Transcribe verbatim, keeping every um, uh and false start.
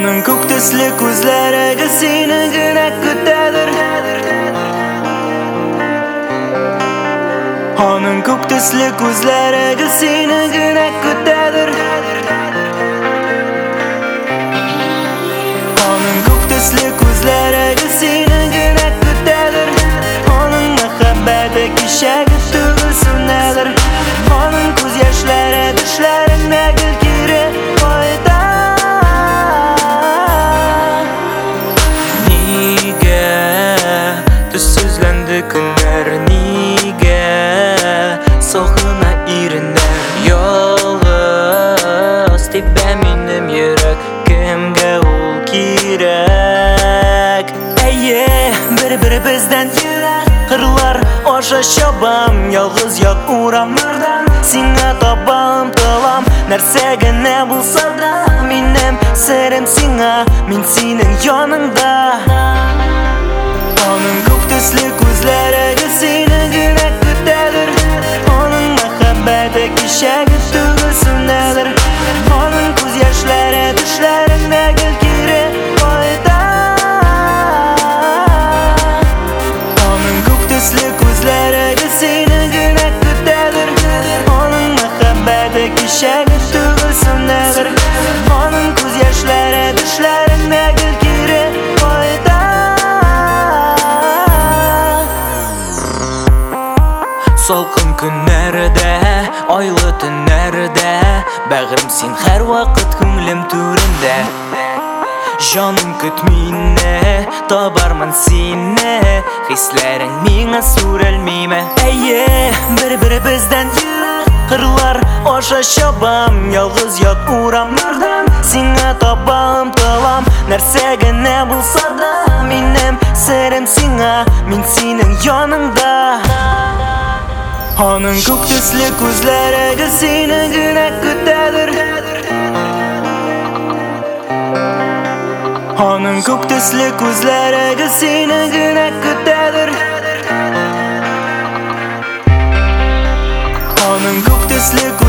Onun көк төсле күзләре сине генә көтәдер. Onun көк төсле күзләре сине генә көтәдер. Onun көк төсле күзләре сине генә көтәдер. Onun мәхәббәте кичәге түгел сүнәдер. Onun күз яшьләре төшләренә гел кире кайта. Төссүзләнде көннәр нигә сохына иреннәр ялгыз тибә минем йөрәк кемгә ул кирәк. Әйе, бер-беребездән ерак кырлар аша чабам, ялгыз ят урамнардан сиңа табам тылам. Нәрсә генә булса да минем серем сиңа, мин синең яныңда. Onun көк төсле күзләре сине генә көтәдер. Onun мәхәббәте кичәге түгел сүнәдер. Onun күз яшьләре төшләренә гел кире кайта. Onun көк төсле күзләре сине генә көтәдер. Onun мәхәббәте кичәге түгел сүнәдер. Onun күз яшьләре төшләренә гел кире кайта. Салкын көннәрдә, айлы төннәрдә, бәгърем син һәр вакыт күңлем түрендә. Җаным көт мине, табармын сине, хисләрең миңа сүрелмиме. Әйе, бер-беребездән ерак кырлар аша чабам, ялгыз ят урамнардан сиңа табам тылам. Нәрсә генә булса да минем серем сиңа, мин синең яныңда. Onun көк төсле күзләре сине генә көтәдер. Onun көк төсле күзләре сине генә көтәдер. Onun көк төсле